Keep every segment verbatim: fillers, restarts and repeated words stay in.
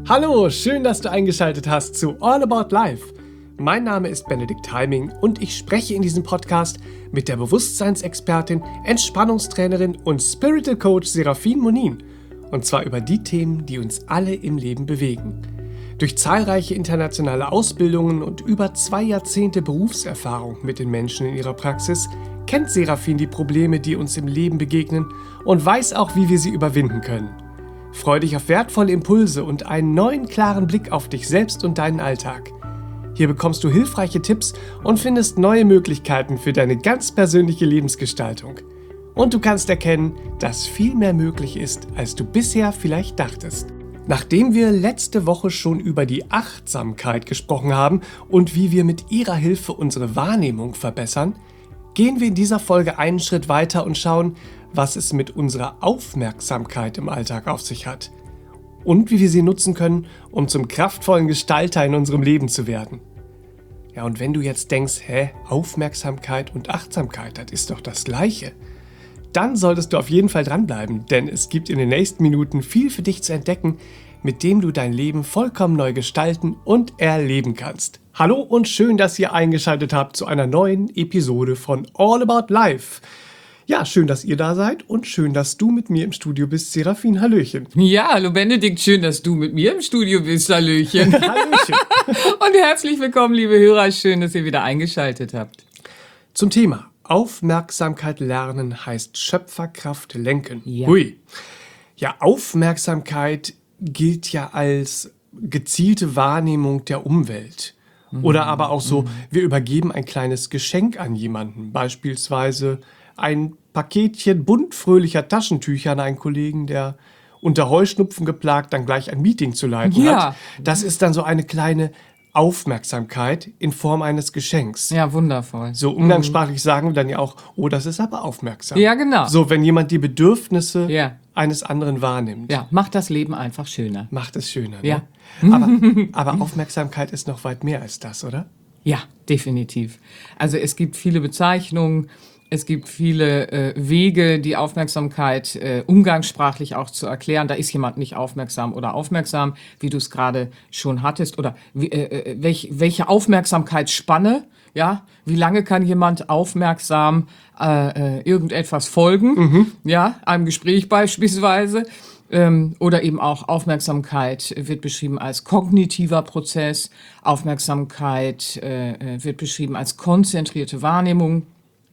Hallo, schön, dass du eingeschaltet hast zu All About Life. Mein Name ist Benedikt Heiming und ich spreche in diesem Podcast mit der Bewusstseinsexpertin, Entspannungstrainerin und Spiritual Coach Serafin Monin. Und zwar über die Themen, die uns alle im Leben bewegen. Durch zahlreiche internationale Ausbildungen und über zwei Jahrzehnte Berufserfahrung mit den Menschen in ihrer Praxis kennt Serafin die Probleme, die uns im Leben begegnen und weiß auch, wie wir sie überwinden können. Freu dich auf wertvolle Impulse und einen neuen, klaren Blick auf dich selbst und deinen Alltag. Hier bekommst du hilfreiche Tipps und findest neue Möglichkeiten für deine ganz persönliche Lebensgestaltung. Und du kannst erkennen, dass viel mehr möglich ist, als du bisher vielleicht dachtest. Nachdem wir letzte Woche schon über die Achtsamkeit gesprochen haben und wie wir mit ihrer Hilfe unsere Wahrnehmung verbessern, gehen wir in dieser Folge einen Schritt weiter und schauen, was es mit unserer Aufmerksamkeit im Alltag auf sich hat und wie wir sie nutzen können, um zum kraftvollen Gestalter in unserem Leben zu werden. Ja, und wenn du jetzt denkst, hä, Aufmerksamkeit und Achtsamkeit, das ist doch das Gleiche, dann solltest du auf jeden Fall dranbleiben, denn es gibt in den nächsten Minuten viel für dich zu entdecken, mit dem du dein Leben vollkommen neu gestalten und erleben kannst. Hallo und schön, dass ihr eingeschaltet habt zu einer neuen Episode von All About Life. Ja, schön, dass ihr da seid und schön, dass du mit mir im Studio bist, Serafin. Hallöchen. Ja, hallo Benedikt, schön, dass du mit mir im Studio bist. Hallöchen. Hallöchen. Und herzlich willkommen, liebe Hörer. Schön, dass ihr wieder eingeschaltet habt. Zum Thema Aufmerksamkeit lernen heißt Schöpferkraft lenken. Ja. Hui. Ja, Aufmerksamkeit gilt ja als gezielte Wahrnehmung der Umwelt. Mhm. Oder aber auch so, mhm. wir übergeben ein kleines Geschenk an jemanden. Beispielsweise ein Paketchen bunt fröhlicher Taschentücher an einen Kollegen, der unter Heuschnupfen geplagt dann gleich ein Meeting zu leiten Ja. hat. Das ist dann so eine kleine Aufmerksamkeit in Form eines Geschenks. Ja, wundervoll. So umgangssprachlich sagen wir dann ja auch, oh, das ist aber aufmerksam. Ja, genau. So, wenn jemand die Bedürfnisse Ja. eines anderen wahrnimmt, Ja, macht das Leben einfach schöner. macht es schöner. Ja. Ne? Aber, aber Aufmerksamkeit ist noch weit mehr als das, oder? Ja, definitiv. Also es gibt viele Bezeichnungen, es gibt viele äh, Wege, die Aufmerksamkeit äh, umgangssprachlich auch zu erklären. Da ist jemand nicht aufmerksam oder aufmerksam, wie du es gerade schon hattest. Oder wie, äh, welch, welche Aufmerksamkeitsspanne, ja? Wie lange kann jemand aufmerksam äh, äh, irgendetwas folgen? Mhm. Ja, einem Gespräch beispielsweise. Ähm, oder eben auch Aufmerksamkeit wird beschrieben als kognitiver Prozess. Aufmerksamkeit äh, wird beschrieben als konzentrierte Wahrnehmung,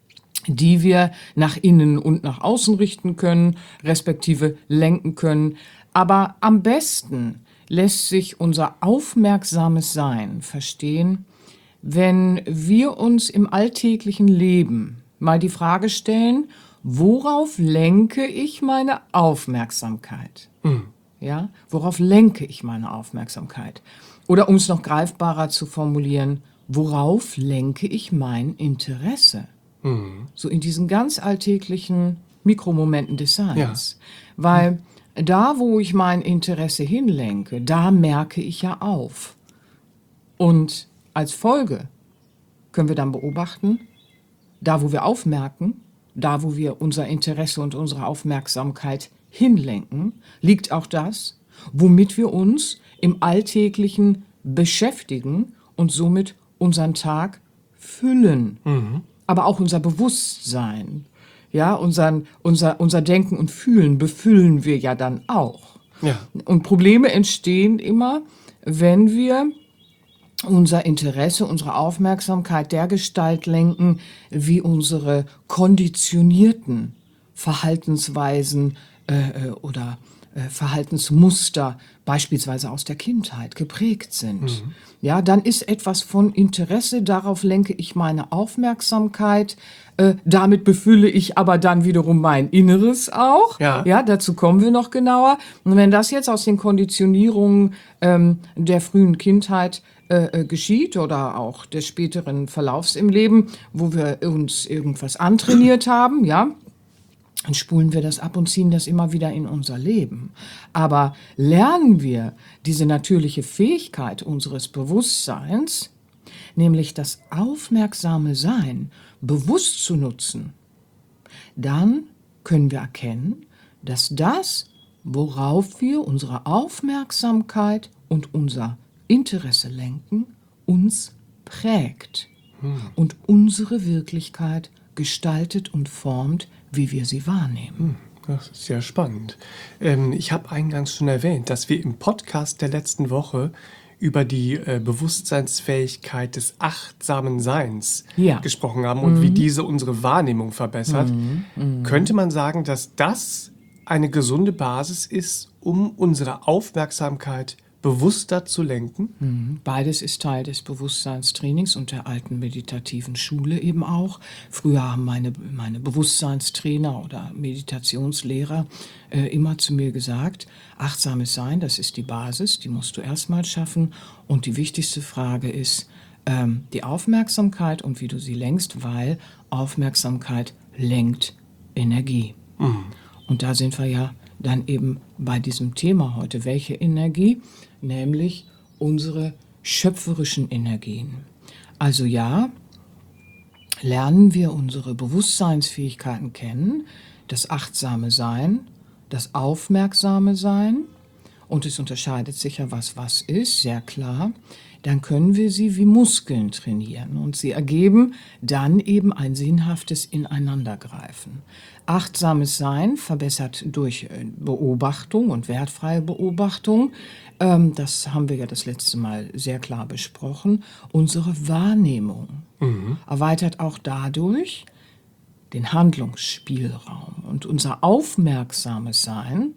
die wir nach innen und nach außen richten können, respektive lenken können. Aber am besten lässt sich unser aufmerksames Sein verstehen, wenn wir uns im alltäglichen Leben mal die Frage stellen, worauf lenke ich meine Aufmerksamkeit? Mhm. Ja, worauf lenke ich meine Aufmerksamkeit? Oder um es noch greifbarer zu formulieren, worauf lenke ich mein Interesse? So in diesen ganz alltäglichen Mikromomenten des Seins. Ja. Weil da, wo ich mein Interesse hinlenke, da merke ich ja auf. Und als Folge können wir dann beobachten, da, wo wir aufmerken, da, wo wir unser Interesse und unsere Aufmerksamkeit hinlenken, liegt auch das, womit wir uns im Alltäglichen beschäftigen und somit unseren Tag füllen. Mhm. Aber auch unser Bewusstsein, ja, unseren, unser, unser Denken und Fühlen befüllen wir ja dann auch. Ja. Und Probleme entstehen immer, wenn wir unser Interesse, unsere Aufmerksamkeit dergestalt lenken, wie unsere konditionierten Verhaltensweisen äh, oder äh, Verhaltensmuster beispielsweise aus der Kindheit geprägt sind. Mhm. Ja, dann ist etwas von Interesse, darauf lenke ich meine Aufmerksamkeit, äh, damit befülle ich aber dann wiederum mein Inneres auch. Ja. Ja, dazu kommen wir noch genauer. Und wenn das jetzt aus den Konditionierungen ähm, der frühen Kindheit äh, geschieht oder auch des späteren Verlaufs im Leben, wo wir uns irgendwas antrainiert haben, ja, dann spulen wir das ab und ziehen das immer wieder in unser Leben. Aber lernen wir diese natürliche Fähigkeit unseres Bewusstseins, nämlich das aufmerksame Sein, bewusst zu nutzen, dann können wir erkennen, dass das, worauf wir unsere Aufmerksamkeit und unser Interesse lenken uns prägt und unsere Wirklichkeit gestaltet und formt, wie wir sie wahrnehmen. Das ist sehr spannend. Ähm, ich habe eingangs schon erwähnt, dass wir im Podcast der letzten Woche über die äh, Bewusstseinsfähigkeit des achtsamen Seins Ja. gesprochen haben und wie diese unsere Wahrnehmung verbessert. Könnte man sagen, dass das eine gesunde Basis ist, um unsere Aufmerksamkeit bewusster zu lenken? Beides ist Teil des Bewusstseinstrainings und der alten meditativen Schule eben auch. Früher haben meine, meine Bewusstseinstrainer oder Meditationslehrer äh, immer zu mir gesagt, achtsames Sein, das ist die Basis, die musst du erstmal schaffen. Und die wichtigste Frage ist ähm, die Aufmerksamkeit und wie du sie lenkst, weil Aufmerksamkeit lenkt Energie. Und da sind wir ja dann eben bei diesem Thema heute. Welche Energie? Nämlich unsere schöpferischen Energien. Also ja, lernen wir unsere Bewusstseinsfähigkeiten kennen, das achtsame Sein, das aufmerksame Sein, und es unterscheidet sich ja, was was ist, sehr klar, dann können wir sie wie Muskeln trainieren und sie ergeben dann eben ein sinnhaftes Ineinandergreifen. Achtsames Sein verbessert durch Beobachtung und wertfreie Beobachtung, ähm, das haben wir ja das letzte Mal sehr klar besprochen, unsere Wahrnehmung. Mhm. Erweitert auch dadurch den Handlungsspielraum. Und unser aufmerksames Sein,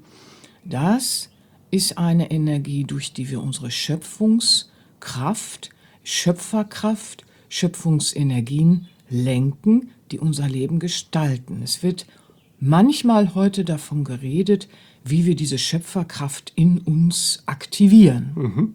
das ist eine Energie, durch die wir unsere Schöpfungskraft, Schöpferkraft, Schöpfungsenergien lenken, die unser Leben gestalten. Es wird manchmal heute davon geredet, wie wir diese Schöpferkraft in uns aktivieren. Mhm.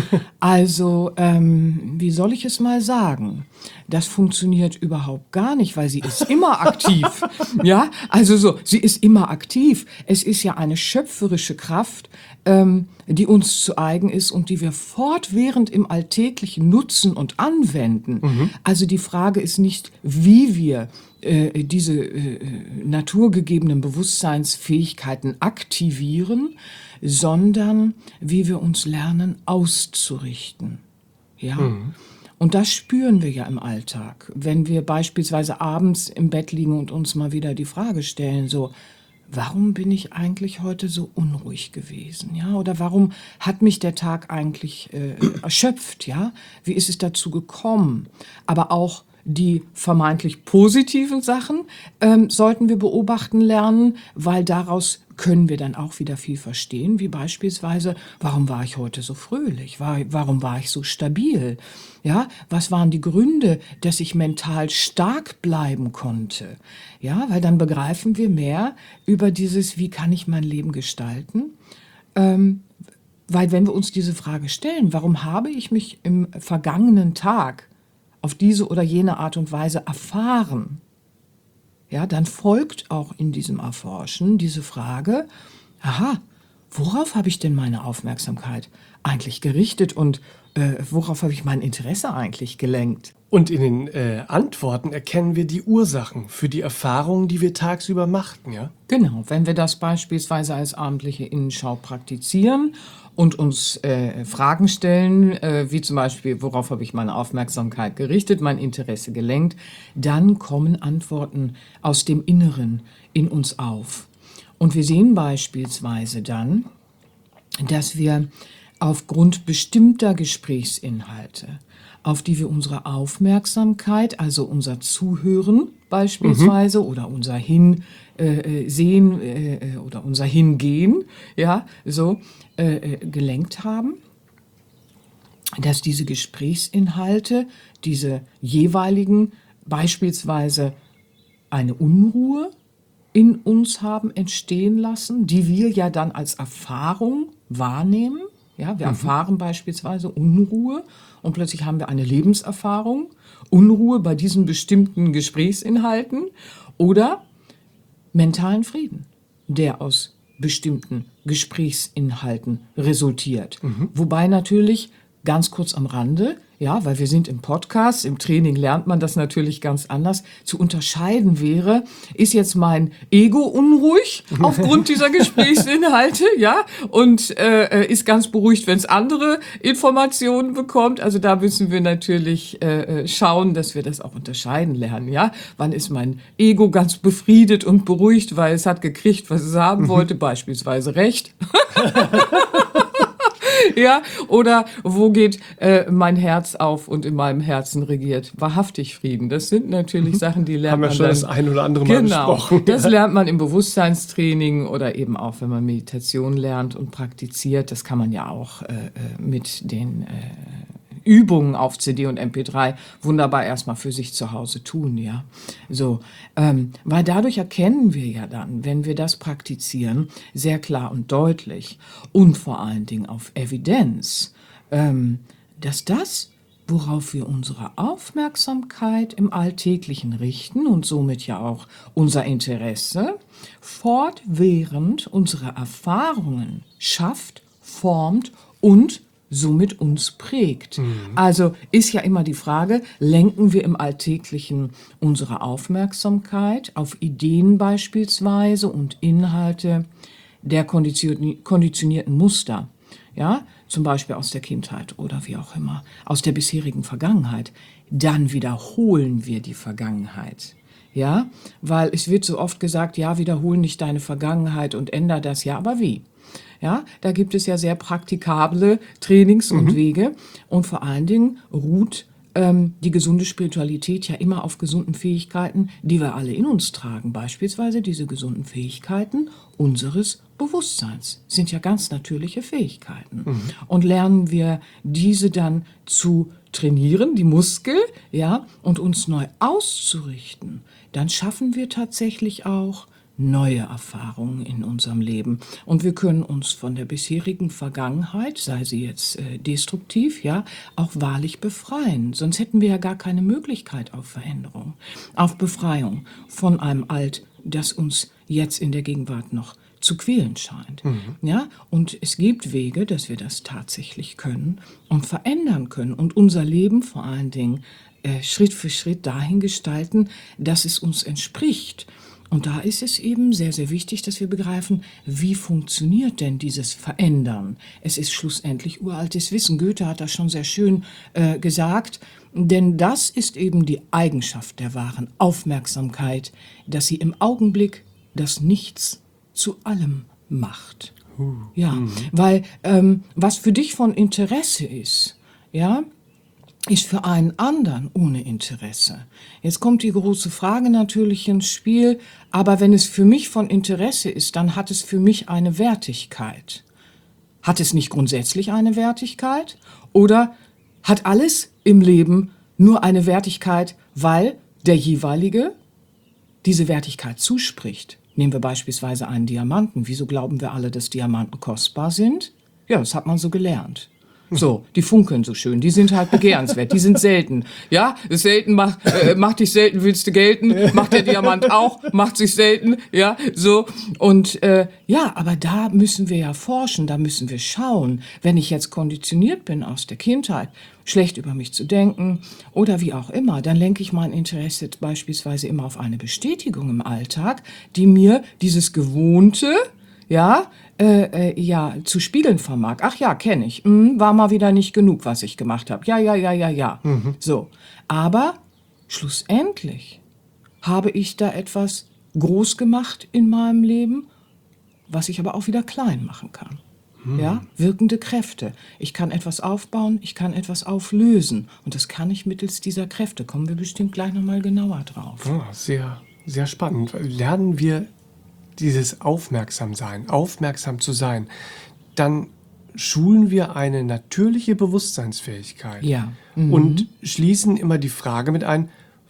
Also, ähm, wie soll ich es mal sagen? Das funktioniert überhaupt gar nicht, weil sie ist immer aktiv. Ja, also so, sie ist immer aktiv. Es ist ja eine schöpferische Kraft, ähm, die uns zu eigen ist und die wir fortwährend im Alltäglichen nutzen und anwenden. Mhm. Also die Frage ist nicht, wie wir äh, diese äh, naturgegebenen Bewusstseinsfähigkeiten aktivieren, sondern wie wir uns lernen auszurichten. Ja. Mhm. Und das spüren wir ja im Alltag, wenn wir beispielsweise abends im Bett liegen und uns mal wieder die Frage stellen, so, warum bin ich eigentlich heute so unruhig gewesen, ja? Oder warum hat mich der Tag eigentlich äh, erschöpft, ja? Wie ist es dazu gekommen? Aber auch die vermeintlich positiven Sachen ähm, sollten wir beobachten lernen, weil daraus können wir dann auch wieder viel verstehen, wie beispielsweise, warum war ich heute so fröhlich? War, warum war ich so stabil? Ja, was waren die Gründe, dass ich mental stark bleiben konnte? Ja, weil dann begreifen wir mehr über dieses, wie kann ich mein Leben gestalten? Ähm, weil wenn wir uns diese Frage stellen, warum habe ich mich im vergangenen Tag auf diese oder jene Art und Weise erfahren, ja, dann folgt auch in diesem Erforschen diese Frage, aha, worauf habe ich denn meine Aufmerksamkeit eigentlich gerichtet und äh, worauf habe ich mein Interesse eigentlich gelenkt? Und in den äh, Antworten erkennen wir die Ursachen für die Erfahrungen, die wir tagsüber machten, ja? Genau, wenn wir das beispielsweise als abendliche Innenschau praktizieren und uns äh, Fragen stellen, äh, wie zum Beispiel, worauf habe ich meine Aufmerksamkeit gerichtet, mein Interesse gelenkt, dann kommen Antworten aus dem Inneren in uns auf. Und wir sehen beispielsweise dann, dass wir aufgrund bestimmter Gesprächsinhalte, auf die wir unsere Aufmerksamkeit, also unser Zuhören beispielsweise, mhm. oder unser Hinsehen äh, äh, oder unser Hingehen, ja, so äh, gelenkt haben, dass diese Gesprächsinhalte, diese jeweiligen, beispielsweise eine Unruhe in uns haben entstehen lassen, die wir ja dann als Erfahrung wahrnehmen. Ja, wir mhm. erfahren beispielsweise Unruhe und plötzlich haben wir eine Lebenserfahrung, Unruhe bei diesen bestimmten Gesprächsinhalten oder mentalen Frieden, der aus bestimmten Gesprächsinhalten resultiert. Mhm. Wobei natürlich, ganz kurz am Rande, ja, weil wir sind im Podcast, im Training lernt man das natürlich ganz anders, zu unterscheiden wäre, ist jetzt mein Ego unruhig aufgrund dieser Gesprächsinhalte, ja, und äh, ist ganz beruhigt, wenn es andere Informationen bekommt. Also da müssen wir natürlich äh, schauen, dass wir das auch unterscheiden lernen, ja. Wann ist mein Ego ganz befriedet und beruhigt, weil es hat gekriegt, was es haben wollte, beispielsweise Recht. Ja, oder wo geht äh, mein Herz auf und in meinem Herzen regiert wahrhaftig Frieden? Das sind natürlich Sachen, die lernt Haben wir man schon dann, das ein oder andere Mal genau, besprochen. das lernt man im Bewusstseinstraining oder eben auch, wenn man Meditation lernt und praktiziert. Das kann man ja auch äh, mit den äh, Übungen auf C D und M P drei wunderbar erstmal für sich zu Hause tun, ja. So, ähm, weil dadurch erkennen wir ja dann, wenn wir das praktizieren, sehr klar und deutlich und vor allen Dingen auf Evidenz, ähm, dass das, worauf wir unsere Aufmerksamkeit im Alltäglichen richten und somit ja auch unser Interesse, fortwährend unsere Erfahrungen schafft, formt und somit uns prägt. Mhm. Also ist ja immer die Frage, lenken wir im Alltäglichen unsere Aufmerksamkeit auf Ideen beispielsweise und Inhalte der konditionierten Muster, ja, zum Beispiel aus der Kindheit oder wie auch immer, aus der bisherigen Vergangenheit, dann wiederholen wir die Vergangenheit. Ja, weil es wird so oft gesagt, ja, wiederhol nicht deine Vergangenheit und änder das, ja, aber wie? Ja, da gibt es ja sehr praktikable Trainings und mhm. Wege und vor allen Dingen ruht ähm, die gesunde Spiritualität ja immer auf gesunden Fähigkeiten, die wir alle in uns tragen. Beispielsweise diese gesunden Fähigkeiten unseres Bewusstseins sind ja ganz natürliche Fähigkeiten. Mhm. Und lernen wir diese dann zu trainieren, die Muskel, ja, und uns neu auszurichten, dann schaffen wir tatsächlich auch neue Erfahrungen in unserem Leben. Und wir können uns von der bisherigen Vergangenheit, sei sie jetzt äh, destruktiv, ja, auch wahrlich befreien. Sonst hätten wir ja gar keine Möglichkeit auf Veränderung, auf Befreiung von einem Alt, das uns jetzt in der Gegenwart noch zu quälen scheint. Mhm. Ja, und es gibt Wege, dass wir das tatsächlich können und verändern können und unser Leben vor allen Dingen äh, Schritt für Schritt dahin gestalten, dass es uns entspricht. Und da ist es eben sehr, sehr wichtig, dass wir begreifen, wie funktioniert denn dieses Verändern? Es ist schlussendlich uraltes Wissen. Goethe hat das schon sehr schön äh, gesagt, denn das ist eben die Eigenschaft der wahren Aufmerksamkeit, dass sie im Augenblick das Nichts zu allem macht. Uh, ja, mhm. weil ähm, was für dich von Interesse ist, ja, ist für einen anderen ohne Interesse. Jetzt kommt die große Frage natürlich ins Spiel, aber wenn es für mich von Interesse ist, dann hat es für mich eine Wertigkeit. Hat es nicht grundsätzlich eine Wertigkeit? Oder hat alles im Leben nur eine Wertigkeit, weil der jeweilige diese Wertigkeit zuspricht? Nehmen wir beispielsweise einen Diamanten. Wieso glauben wir alle, dass Diamanten kostbar sind? Ja, das hat man so gelernt. So, die funkeln so schön, die sind halt begehrenswert, die sind selten. Ja, ist selten, macht, äh, macht dich selten, willst du gelten, macht der Diamant auch, macht sich selten, ja, so. Und äh, ja, aber da müssen wir ja forschen, da müssen wir schauen. Wenn ich jetzt konditioniert bin aus der Kindheit, schlecht über mich zu denken oder wie auch immer, dann lenke ich mein Interesse beispielsweise immer auf eine Bestätigung im Alltag, die mir dieses Gewohnte, ja, äh, äh, ja, zu spiegeln vermag. Ach ja, kenne ich. Hm, war mal wieder nicht genug, was ich gemacht habe. Ja, ja, ja, ja, ja. Mhm. So. Aber schlussendlich habe ich da etwas groß gemacht in meinem Leben, was ich aber auch wieder klein machen kann. Mhm. Ja, wirkende Kräfte. Ich kann etwas aufbauen, ich kann etwas auflösen. Und das kann ich mittels dieser Kräfte. Kommen wir bestimmt gleich nochmal genauer drauf. Oh, sehr, sehr spannend. Lernen wir dieses Aufmerksamsein, aufmerksam zu sein, dann schulen wir eine natürliche Bewusstseinsfähigkeit. Ja. Mhm. Und schließen immer die Frage mit ein,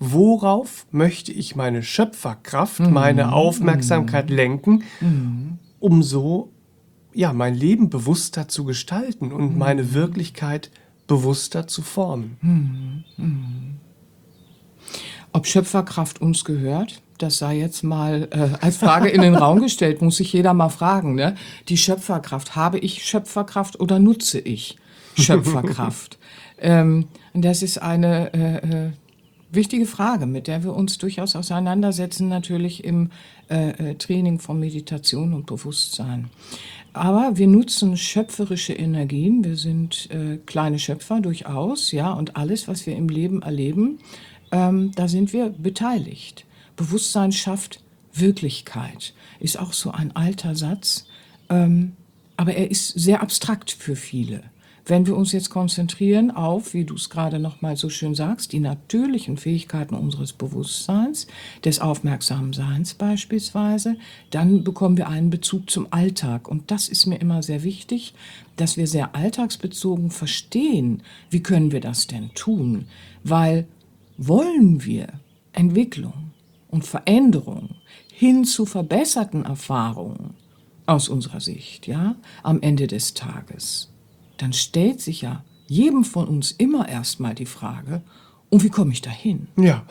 worauf möchte ich meine Schöpferkraft, mhm. meine Aufmerksamkeit mhm. lenken, mhm. um so ja, mein Leben bewusster zu gestalten und mhm. meine Wirklichkeit bewusster zu formen. Mhm. Mhm. Ob Schöpferkraft uns gehört? Das sei jetzt mal äh, als Frage in den Raum gestellt, muss sich jeder mal fragen. Ne? Die Schöpferkraft, habe ich Schöpferkraft oder nutze ich Schöpferkraft? Ähm, das ist eine äh, wichtige Frage, mit der wir uns durchaus auseinandersetzen, natürlich im äh, Training von Meditation und Bewusstsein. Aber wir nutzen schöpferische Energien, wir sind äh, kleine Schöpfer durchaus, ja, und alles, was wir im Leben erleben, ähm, da sind wir beteiligt. Bewusstsein schafft Wirklichkeit, ist auch so ein alter Satz, ähm, aber er ist sehr abstrakt für viele. Wenn wir uns jetzt konzentrieren auf, wie du es gerade noch mal so schön sagst, die natürlichen Fähigkeiten unseres Bewusstseins, des aufmerksamen Seins beispielsweise, dann bekommen wir einen Bezug zum Alltag. Und das ist mir immer sehr wichtig, dass wir sehr alltagsbezogen verstehen, wie können wir das denn tun? Weil wollen wir Entwicklung und Veränderung hin zu verbesserten Erfahrungen aus unserer Sicht, ja, am Ende des Tages, dann stellt sich ja jedem von uns immer erstmal die Frage, und wie komme ich dahin? Ja.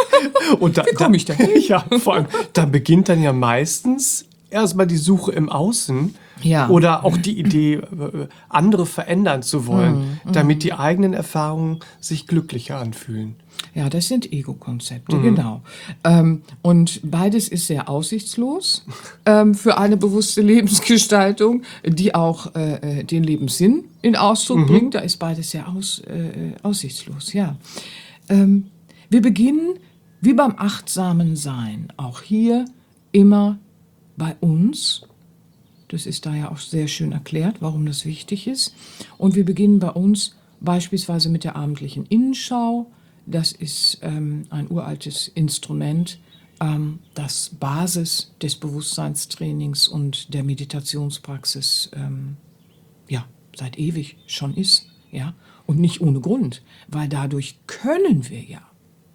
Und da, wie komme ich dahin? Ja, vor allem, da beginnt dann ja meistens erstmal die Suche im Außen, ja. Oder auch die Idee, andere verändern zu wollen, mm, damit mm. die eigenen Erfahrungen sich glücklicher anfühlen. Ja, das sind Ego-Konzepte, mhm. genau. Ähm, und beides ist sehr aussichtslos ähm, für eine bewusste Lebensgestaltung, die auch äh, den Lebenssinn in Ausdruck mhm. bringt. Da ist beides sehr aus, äh, aussichtslos, ja. Ähm, wir beginnen, wie beim achtsamen Sein, auch hier immer bei uns. Das ist da ja auch sehr schön erklärt, warum das wichtig ist. Und wir beginnen bei uns beispielsweise mit der abendlichen Innenschau. Das ist ähm, ein uraltes Instrument, ähm, das Basis des Bewusstseinstrainings und der Meditationspraxis ähm, ja, seit ewig schon ist. Ja? Und nicht ohne Grund, weil dadurch können wir ja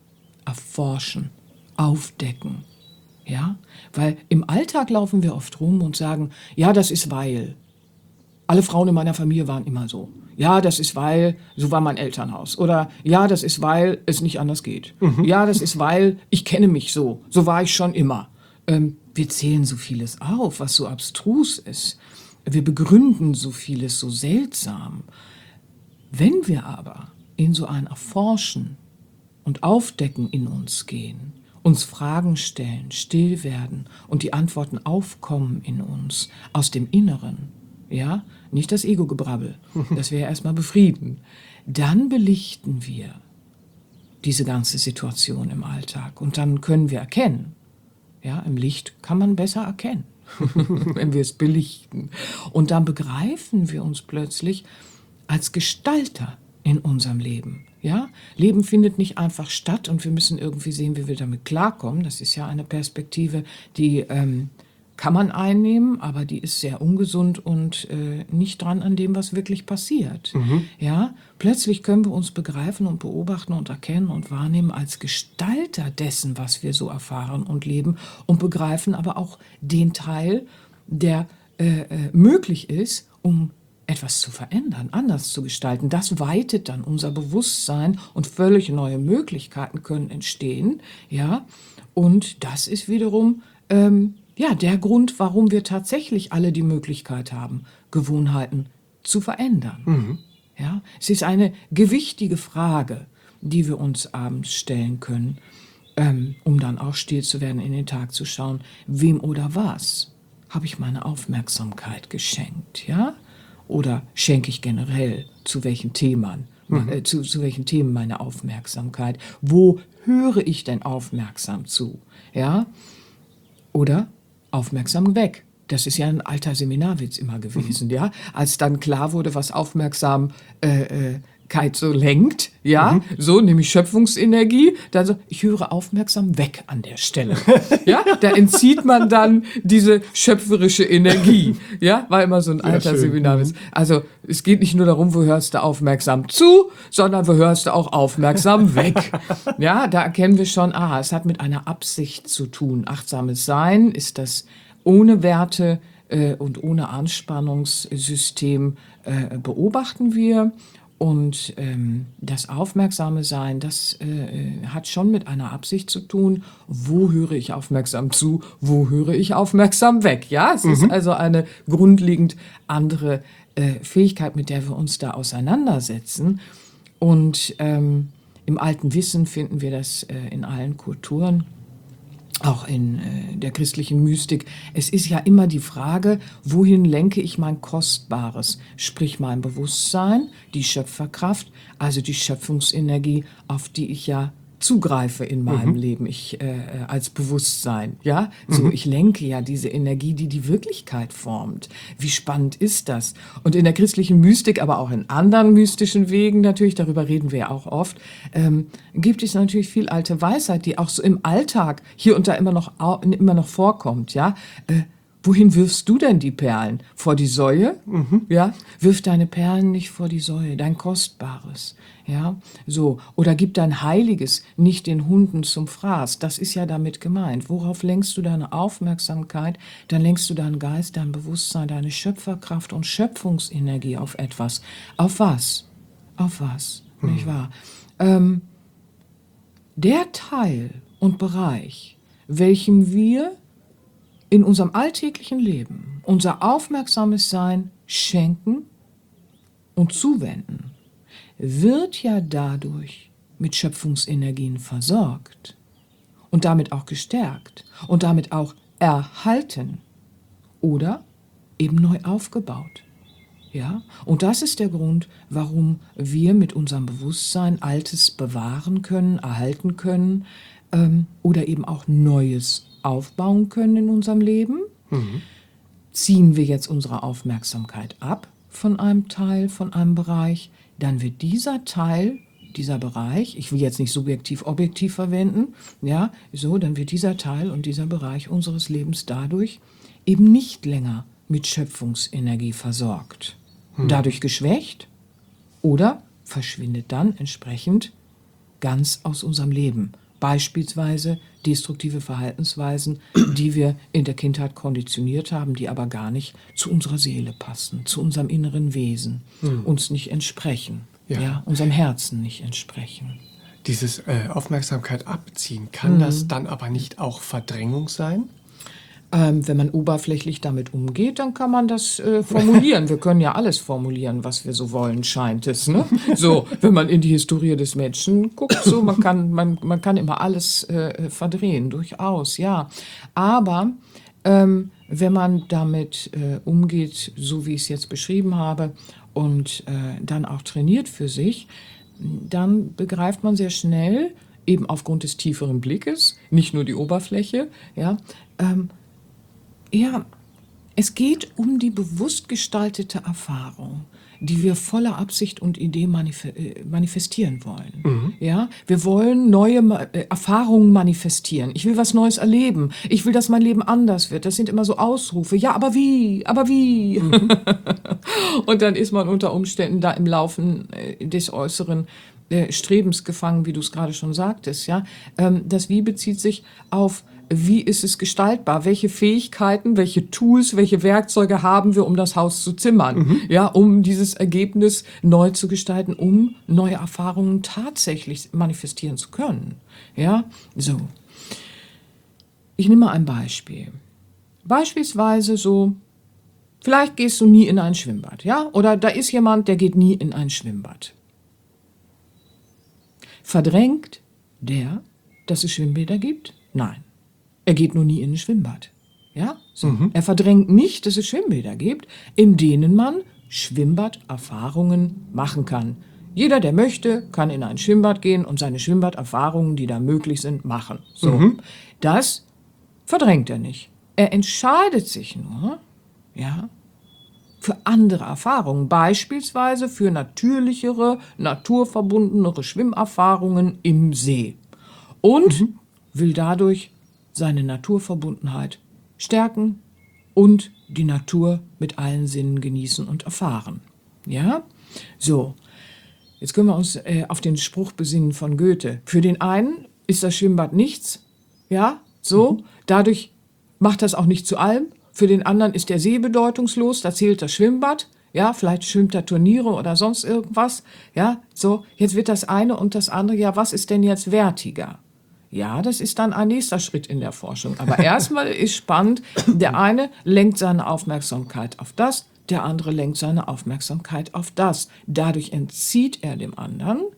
erforschen, aufdecken. Ja? Weil im Alltag laufen wir oft rum und sagen, ja, das ist weil. Alle Frauen in meiner Familie waren immer so. Ja, das ist weil, so war mein Elternhaus. Oder ja, das ist weil es nicht anders geht. Mhm. Ja, das ist weil, ich kenne mich so. So war ich schon immer. Ähm, wir zählen so vieles auf, was so abstrus ist. Wir begründen so vieles so seltsam. Wenn wir aber in so ein Erforschen und Aufdecken in uns gehen, uns Fragen stellen, still werden und die Antworten aufkommen in uns, aus dem Inneren, ja, nicht das Ego-Gebrabbel, das wir ja erstmal befrieden, dann belichten wir diese ganze Situation im Alltag und dann können wir erkennen, ja, im Licht kann man besser erkennen, wenn wir es belichten. Und dann begreifen wir uns plötzlich als Gestalter in unserem Leben. Ja? Leben findet nicht einfach statt und wir müssen irgendwie sehen, wie wir damit klarkommen. Das ist ja eine Perspektive, die ähm, kann man einnehmen, aber die ist sehr ungesund und äh, nicht dran an dem, was wirklich passiert. Mhm. Ja? Plötzlich können wir uns begreifen und beobachten und erkennen und wahrnehmen als Gestalter dessen, was wir so erfahren und leben und begreifen aber auch den Teil, der äh, äh, möglich ist, um etwas zu verändern, anders zu gestalten. Das weitet dann unser Bewusstsein und völlig neue Möglichkeiten können entstehen. Ja? Und das ist wiederum ähm, ja, der Grund, warum wir tatsächlich alle die Möglichkeit haben, Gewohnheiten zu verändern. Mhm. Ja? Es ist eine gewichtige Frage, die wir uns abends stellen können, ähm, um dann auch still zu werden, in den Tag zu schauen, wem oder was habe ich meine Aufmerksamkeit geschenkt, ja? Oder schenke ich generell zu welchen Themen, mhm. äh, zu, zu welchen Themen meine Aufmerksamkeit? Wo höre ich denn aufmerksam zu? Ja? Oder aufmerksam weg. Das ist ja ein alter Seminarwitz immer gewesen, mhm. ja. Als dann klar wurde, was Aufmerksamkeit äh, äh, so lenkt, ja, mhm. so nämlich Schöpfungsenergie, dann so, ich höre aufmerksam weg an der Stelle, ja, da entzieht man dann diese schöpferische Energie, ja, war immer so ein alter Seminarwitz. Mhm. Also es geht nicht nur darum, wo hörst du aufmerksam zu, sondern wo hörst du auch aufmerksam weg, ja, da erkennen wir schon, aha, es hat mit einer Absicht zu tun. Achtsames Sein ist das ohne Werte äh, und ohne Anspannungssystem äh, beobachten wir. Und ähm, das aufmerksame Sein, das äh, hat schon mit einer Absicht zu tun. Wo höre ich aufmerksam zu? Wo höre ich aufmerksam weg? Ja, es mhm. ist also eine grundlegend andere äh, Fähigkeit, mit der wir uns da auseinandersetzen. Und ähm, im alten Wissen finden wir das äh, in allen Kulturen, auch in äh, der christlichen Mystik. Es ist ja immer die Frage, wohin lenke ich mein Kostbares, sprich mein Bewusstsein, die Schöpferkraft, also die Schöpfungsenergie, auf die ich ja zugreife in meinem mhm. Leben, ich äh, als Bewusstsein, ja, so mhm. ich lenke ja diese Energie, die die Wirklichkeit formt. Wie spannend ist das? Und in der christlichen Mystik, aber auch in anderen mystischen Wegen natürlich, darüber reden wir ja auch oft, ähm, gibt es natürlich viel alte Weisheit, die auch so im Alltag hier und da immer noch immer noch vorkommt, ja. Äh, Wohin wirfst du denn die Perlen? Vor die Säue? Mhm. Ja? Wirf deine Perlen nicht vor die Säue, dein Kostbares. Ja? So. Oder gib dein Heiliges nicht den Hunden zum Fraß. Das ist ja damit gemeint. Worauf lenkst du deine Aufmerksamkeit? Dann lenkst du deinen Geist, dein Bewusstsein, deine Schöpferkraft und Schöpfungsenergie auf etwas. Auf was? Auf was? Mhm. Nicht wahr? Ähm, der Teil und Bereich, welchem wir in unserem alltäglichen Leben unser aufmerksames Sein schenken und zuwenden, wird ja dadurch mit Schöpfungsenergien versorgt und damit auch gestärkt und damit auch erhalten oder eben neu aufgebaut. Ja? Und das ist der Grund, warum wir mit unserem Bewusstsein Altes bewahren können, erhalten können ähm, oder eben auch Neues aufbauen können in unserem Leben. Mhm. Ziehen wir jetzt unsere Aufmerksamkeit ab von einem Teil, von einem Bereich, dann wird dieser Teil, dieser Bereich, ich will jetzt nicht subjektiv, objektiv verwenden, ja, so, dann wird dieser Teil und dieser Bereich unseres Lebens dadurch eben nicht länger mit Schöpfungsenergie versorgt. Mhm. Dadurch geschwächt oder verschwindet dann entsprechend ganz aus unserem Leben. Beispielsweise destruktive Verhaltensweisen, die wir in der Kindheit konditioniert haben, die aber gar nicht zu unserer Seele passen, zu unserem inneren Wesen, hm. uns nicht entsprechen, ja. Ja, unserem Herzen nicht entsprechen. Dieses äh, Aufmerksamkeit abziehen, kann hm. das dann aber nicht auch Verdrängung sein? Ähm, wenn man oberflächlich damit umgeht, dann kann man das äh, formulieren. Wir können ja alles formulieren, was wir so wollen, scheint es. Ne? So, wenn man in die Historie des Menschen guckt, so, man kann, man, man kann immer alles äh, verdrehen, durchaus, ja. Aber ähm, wenn man damit äh, umgeht, so wie ich es jetzt beschrieben habe, und äh, dann auch trainiert für sich, dann begreift man sehr schnell, eben aufgrund des tieferen Blickes, nicht nur die Oberfläche, ja, ähm, Ja, es geht um die bewusst gestaltete Erfahrung, die wir voller Absicht und Idee manif- äh, manifestieren wollen. Mhm. Ja, wir wollen neue Ma- äh, Erfahrungen manifestieren. Ich will was Neues erleben. Ich will, dass mein Leben anders wird. Das sind immer so Ausrufe. Ja, aber wie? Aber wie? Mhm. Und dann ist man unter Umständen da im Laufen äh, des äußeren äh, Strebens gefangen, wie du es gerade schon sagtest. Ja, ähm, das Wie bezieht sich auf: Wie ist es gestaltbar? Welche Fähigkeiten, welche Tools, welche Werkzeuge haben wir, um das Haus zu zimmern? Mhm. Ja, um dieses Ergebnis neu zu gestalten, um neue Erfahrungen tatsächlich manifestieren zu können. Ja, so. Ich nehme mal ein Beispiel. Beispielsweise so, vielleicht gehst du nie in ein Schwimmbad, ja? Oder da ist jemand, der geht nie in ein Schwimmbad. Verdrängt der, dass es Schwimmbäder gibt? Nein. Er geht nur nie in ein Schwimmbad. Ja? So. Mhm. Er verdrängt nicht, dass es Schwimmbäder gibt, in denen man Schwimmbaderfahrungen machen kann. Jeder, der möchte, kann in ein Schwimmbad gehen und seine Schwimmbaderfahrungen, die da möglich sind, machen. So. Mhm. Das verdrängt er nicht. Er entscheidet sich nur, ja, für andere Erfahrungen, beispielsweise für natürlichere, naturverbundenere Schwimmerfahrungen im See. Und mhm. will dadurch seine Naturverbundenheit stärken und die Natur mit allen Sinnen genießen und erfahren. Ja? So, jetzt können wir uns äh, auf den Spruch besinnen von Goethe. Für den einen ist das Schwimmbad nichts, ja, so, mhm. dadurch macht das auch nicht zu allem. Für den anderen ist der See bedeutungslos, da zählt das Schwimmbad, ja, vielleicht schwimmt er Turniere oder sonst irgendwas, ja, so, jetzt wird das eine und das andere, ja, was ist denn jetzt wertiger? Ja, das ist dann ein nächster Schritt in der Forschung. Aber erstmal ist spannend, der eine lenkt seine Aufmerksamkeit auf das, der andere lenkt seine Aufmerksamkeit auf das. Dadurch entzieht er dem anderen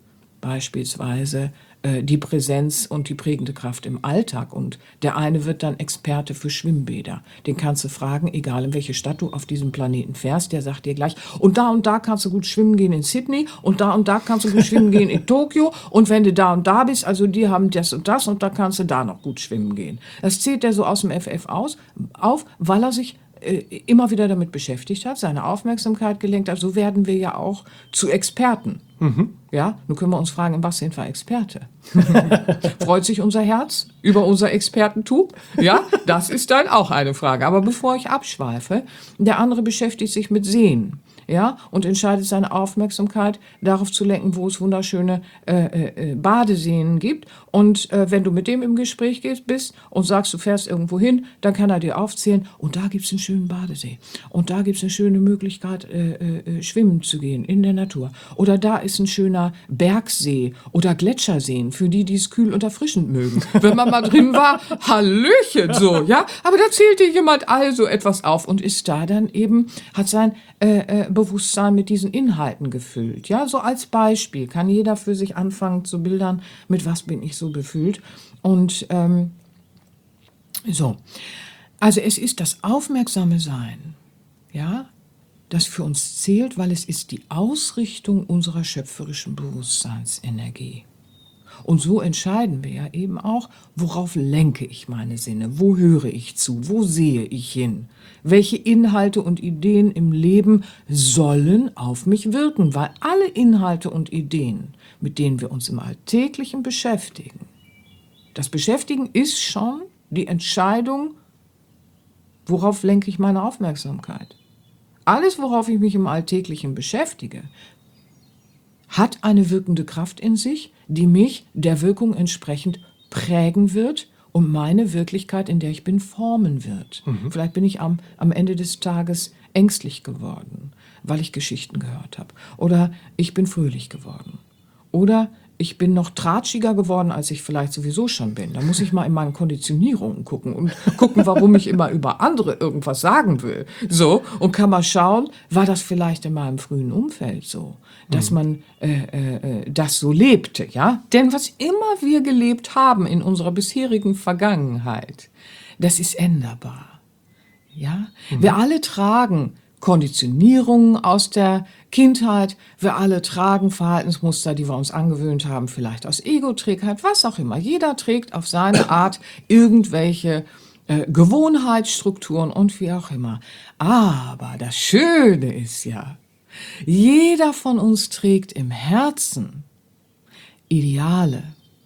beispielsweise äh, die Präsenz und die prägende Kraft im Alltag. Und der eine wird dann Experte für Schwimmbäder. Den kannst du fragen, egal in welche Stadt du auf diesem Planeten fährst, der sagt dir gleich, und da und da kannst du gut schwimmen gehen in Sydney und da und da kannst du gut schwimmen gehen in Tokio und wenn du da und da bist, also die haben das und das und da kannst du da noch gut schwimmen gehen. Das zählt er so aus dem F F aus, auf, weil er sich äh, immer wieder damit beschäftigt hat, seine Aufmerksamkeit gelenkt hat. So werden wir ja auch zu Experten. Mhm. Ja, nun können wir uns fragen, in was sind wir Experte? Freut sich unser Herz über unser Expertentum? Ja, das ist dann auch eine Frage. Aber bevor ich abschweife, der andere beschäftigt sich mit Sehen. Ja, und entscheidet seine Aufmerksamkeit darauf zu lenken, wo es wunderschöne äh, äh, Badeseen gibt. Und äh, wenn du mit dem im Gespräch gehst, bist und sagst, du fährst irgendwo hin, dann kann er dir aufzählen, und da gibt es einen schönen Badesee. Und da gibt es eine schöne Möglichkeit, äh, äh, schwimmen zu gehen in der Natur. Oder da ist ein schöner Bergsee oder Gletscherseen, für die, die es kühl und erfrischend mögen. Wenn man mal drin war, Hallöchen, so, ja. Aber da zählt dir jemand also etwas auf und ist da dann eben, hat sein äh, äh, Bewusstsein mit diesen Inhalten gefüllt. Ja, so als Beispiel kann jeder für sich anfangen zu bildern, mit was bin ich so befüllt. Und ähm, so, also es ist das aufmerksame Sein, ja, das für uns zählt, weil es ist die Ausrichtung unserer schöpferischen Bewusstseinsenergie. Und so entscheiden wir ja eben auch, worauf lenke ich meine Sinne, wo höre ich zu, wo sehe ich hin, welche Inhalte und Ideen im Leben sollen auf mich wirken, weil alle Inhalte und Ideen, mit denen wir uns im Alltäglichen beschäftigen, das Beschäftigen ist schon die Entscheidung, worauf lenke ich meine Aufmerksamkeit. Alles, worauf ich mich im Alltäglichen beschäftige, hat eine wirkende Kraft in sich, die mich der Wirkung entsprechend prägen wird und meine Wirklichkeit, in der ich bin, formen wird. Mhm. Vielleicht bin ich am, am Ende des Tages ängstlich geworden, weil ich Geschichten gehört habe. Oder ich bin fröhlich geworden. Oder ich bin noch tratschiger geworden, als ich vielleicht sowieso schon bin. Da muss ich mal in meinen Konditionierungen gucken und gucken, warum ich immer über andere irgendwas sagen will. So, und kann mal schauen, war das vielleicht in meinem frühen Umfeld so, dass man äh, äh, das so lebte, ja? Denn was immer wir gelebt haben in unserer bisherigen Vergangenheit, das ist änderbar, ja? Mhm. Wir alle tragen Konditionierungen aus der Kindheit, wir alle tragen Verhaltensmuster, die wir uns angewöhnt haben, vielleicht aus Ego-Trägheit, was auch immer. Jeder trägt auf seine Art irgendwelche äh, Gewohnheitsstrukturen und wie auch immer. Aber das Schöne ist ja, jeder von uns trägt im Herzen Ideale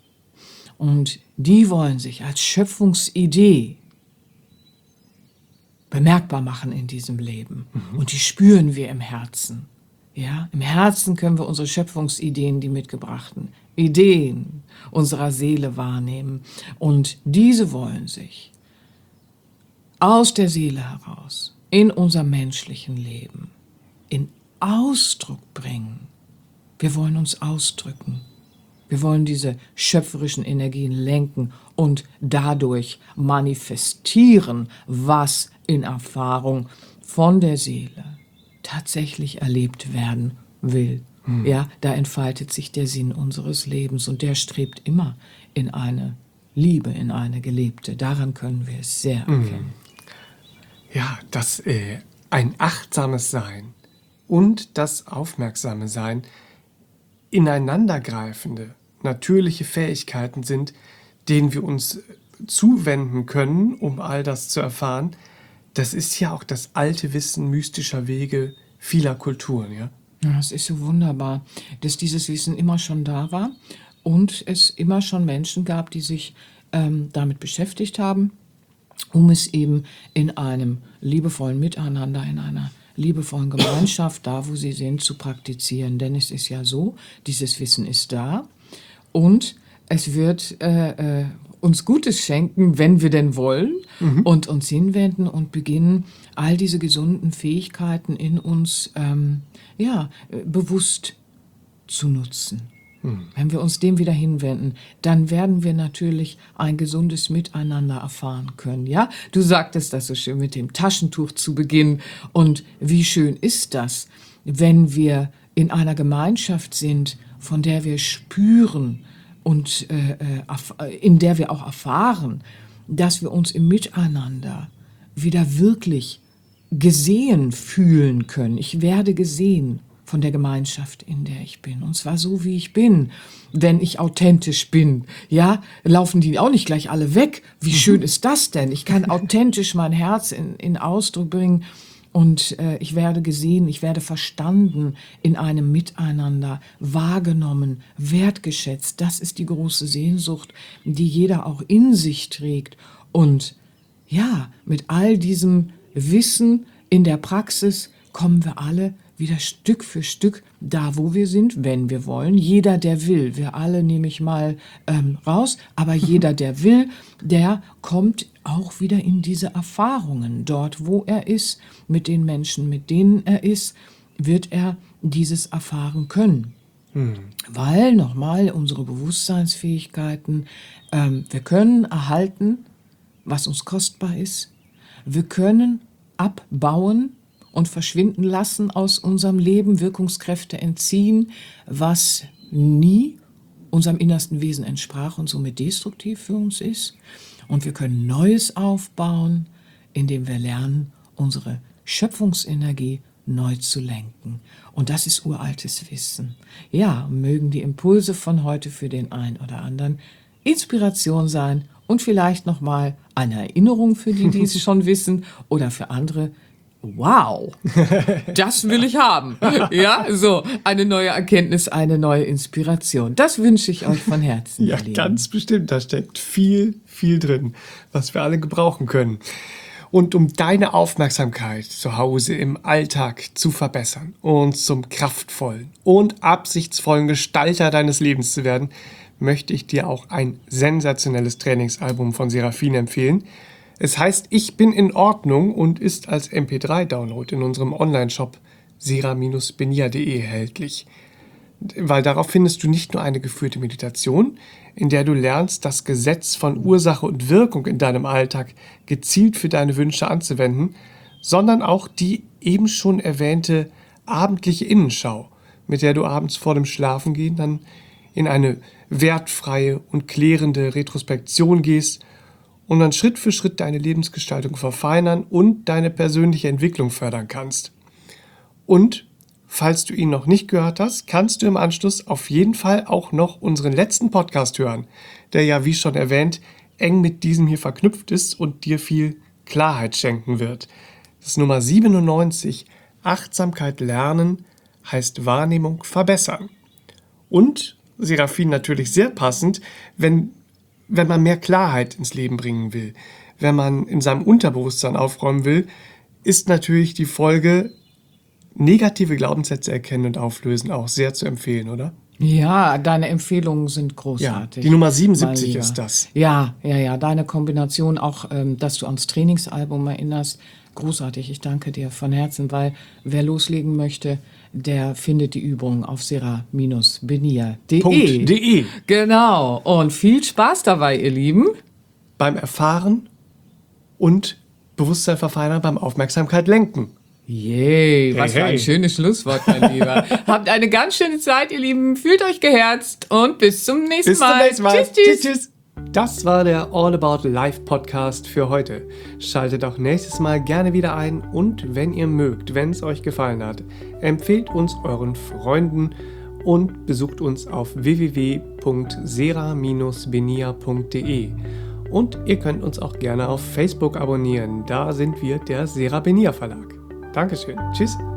und die wollen sich als Schöpfungsidee bemerkbar machen in diesem Leben. Mhm. Und die spüren wir im Herzen. Ja, im Herzen können wir unsere Schöpfungsideen, die mitgebrachten Ideen unserer Seele wahrnehmen. Und diese wollen sich aus der Seele heraus in unser menschlichen Leben in Ausdruck bringen. Wir wollen uns ausdrücken. Wir wollen diese schöpferischen Energien lenken und dadurch manifestieren, was in Erfahrung von der Seele tatsächlich erlebt werden will. Hm. Ja, da entfaltet sich der Sinn unseres Lebens und der strebt immer in eine Liebe, in eine gelebte. Daran können wir es sehr erkennen. Ja, das äh, ein achtsames Sein und das aufmerksame Sein ineinandergreifende, natürliche Fähigkeiten sind, denen wir uns zuwenden können, um all das zu erfahren. Das ist ja auch das alte Wissen mystischer Wege vieler Kulturen, ja? Ja, es ist so wunderbar, dass dieses Wissen immer schon da war und es immer schon Menschen gab, die sich ähm, damit beschäftigt haben, um es eben in einem liebevollen Miteinander, in einer liebevollen Gemeinschaft, da wo sie sind, zu praktizieren. Denn es ist ja so, dieses Wissen ist da und es wird äh, äh, uns Gutes schenken, wenn wir denn wollen, mhm. und uns hinwenden und beginnen, all diese gesunden Fähigkeiten in uns ähm, ja, äh, bewusst zu nutzen. Mhm. Wenn wir uns dem wieder hinwenden, dann werden wir natürlich ein gesundes Miteinander erfahren können. Ja, du sagtest das so schön mit dem Taschentuch zu Beginn. Und wie schön ist das, wenn wir in einer Gemeinschaft sind, von der wir spüren und äh, in der wir auch erfahren, dass wir uns im Miteinander wieder wirklich gesehen fühlen können. Ich werde gesehen von der Gemeinschaft, in der ich bin. Und zwar so, wie ich bin. Wenn ich authentisch bin, ja, laufen die auch nicht gleich alle weg. Wie schön ist das denn? Ich kann authentisch mein Herz in, in Ausdruck bringen und äh, ich werde gesehen, ich werde verstanden in einem Miteinander, wahrgenommen, wertgeschätzt. Das ist die große Sehnsucht, die jeder auch in sich trägt. Und ja, mit all diesem Wissen in der Praxis kommen wir alle wieder Stück für Stück da, wo wir sind, wenn wir wollen. Jeder, der will, wir alle nehme ich mal ähm, raus, aber jeder, der will, der kommt auch wieder in diese Erfahrungen. Dort, wo er ist, mit den Menschen, mit denen er ist, wird er dieses erfahren können. Hm. Weil, nochmal, unsere Bewusstseinsfähigkeiten, ähm, wir können erhalten, was uns kostbar ist. Wir können abbauen und verschwinden lassen aus unserem Leben, Wirkungskräfte entziehen, was nie unserem innersten Wesen entsprach und somit destruktiv für uns ist. Und wir können Neues aufbauen, indem wir lernen, unsere Schöpfungsenergie neu zu lenken. Und das ist uraltes Wissen. Ja, mögen die Impulse von heute für den einen oder anderen Inspiration sein und vielleicht nochmal eine Erinnerung für die, die es schon wissen, oder für andere. Wow, das will ich haben. Ja, so eine neue Erkenntnis, eine neue Inspiration. Das wünsche ich euch von Herzen. Ja, ganz bestimmt. Da steckt viel, viel drin, was wir alle gebrauchen können. Und um deine Aufmerksamkeit zu Hause im Alltag zu verbessern und zum kraftvollen und absichtsvollen Gestalter deines Lebens zu werden, möchte ich dir auch ein sensationelles Trainingsalbum von Seraphine empfehlen. Es heißt Ich bin in Ordnung und ist als M P drei Download in unserem Online-Shop sera Bindestrich benia punkt de erhältlich. Weil darauf findest du nicht nur eine geführte Meditation, in der du lernst, das Gesetz von Ursache und Wirkung in deinem Alltag gezielt für deine Wünsche anzuwenden, sondern auch die eben schon erwähnte abendliche Innenschau, mit der du abends vor dem Schlafengehen dann in eine wertfreie und klärende Retrospektion gehst und dann Schritt für Schritt deine Lebensgestaltung verfeinern und deine persönliche Entwicklung fördern kannst. Und falls du ihn noch nicht gehört hast, kannst du im Anschluss auf jeden Fall auch noch unseren letzten Podcast hören, der ja, wie schon erwähnt, eng mit diesem hier verknüpft ist und dir viel Klarheit schenken wird. Das ist Nummer siebenundneunzig. Achtsamkeit lernen heißt Wahrnehmung verbessern. Und, Seraphine natürlich sehr passend, wenn Wenn man mehr Klarheit ins Leben bringen will, wenn man in seinem Unterbewusstsein aufräumen will, ist natürlich die Folge negative Glaubenssätze erkennen und auflösen auch sehr zu empfehlen, oder? Ja, deine Empfehlungen sind großartig. Ja, die Nummer siebenundsiebzig ist das. Ja, ja, ja, deine Kombination auch, ähm, dass du ans Trainingsalbum erinnerst, großartig. Ich danke dir von Herzen, weil wer loslegen möchte, der findet die Übung auf sera Bindestrich benia punkt de. Genau. Und viel Spaß dabei, ihr Lieben. Beim Erfahren und Bewusstsein verfeinern, beim Aufmerksamkeit lenken. Yay, was hey, für ein hey. schönes Schlusswort, mein Lieber. Habt eine ganz schöne Zeit, ihr Lieben. Fühlt euch geherzt und bis zum nächsten bis Mal. Zum nächsten Mal. Tschüss, tschüss. tschüss, tschüss. Das war der All About Life Podcast für heute. Schaltet auch nächstes Mal gerne wieder ein und wenn ihr mögt, wenn es euch gefallen hat, empfehlt uns euren Freunden und besucht uns auf w w w punkt sera Bindestrich benia punkt de. Und ihr könnt uns auch gerne auf Facebook abonnieren. Da sind wir der Sera Benia Verlag. Dankeschön. Tschüss.